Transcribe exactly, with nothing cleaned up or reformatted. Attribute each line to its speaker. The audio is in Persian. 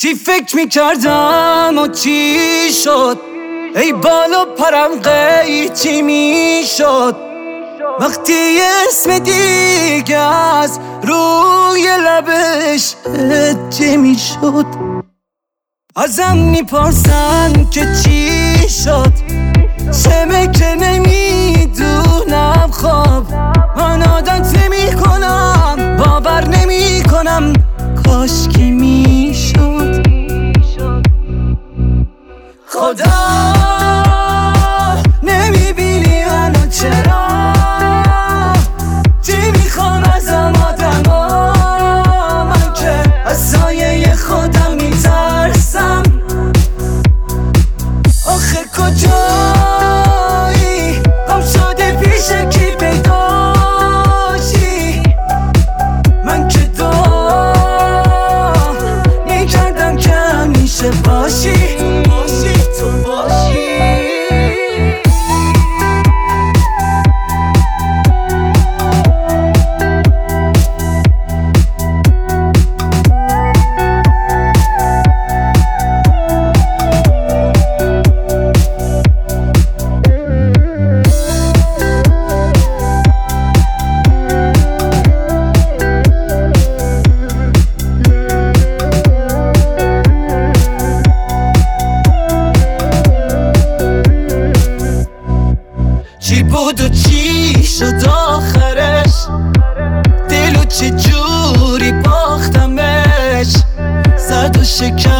Speaker 1: چی فکر میکردم و چی شد؟ ای بالا پرم قیچی میشد وقتی اسم دیگه از روی لبش هجه میشد. ازم میپرسن که چی شد، چمه که نمیدونم. خب من عادت نمی کنم، باور نمی کنم، کاش که میشد. خدا نمیبینی منو چرا؟ چی میخوام ازم آدما؟ من که از سایه خودم میترسم. آخه کجایی؟ گم شده پیش کی پیداشی؟ من که دعا میکردم که همیشه باشی، تو باشی، تو باشی. چی بود و چی شد آخرش؟ دلو چه جوری باختمش؟ زد و شکن